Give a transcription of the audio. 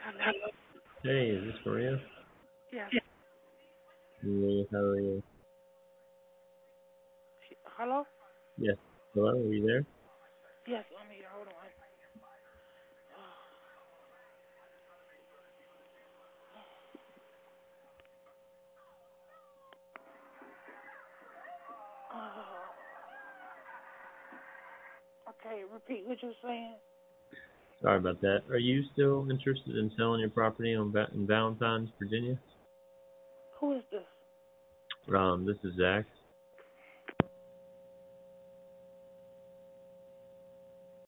Hello. Hey, is this Maria? Yes. Maria, how are you? Hello. Yes. Hello, are you there? Yes, I'm here. Hold on. Okay, repeat what you're saying. Sorry about that. Are you still interested in selling your property in Valentine's, Virginia? Who is this? This is Zach.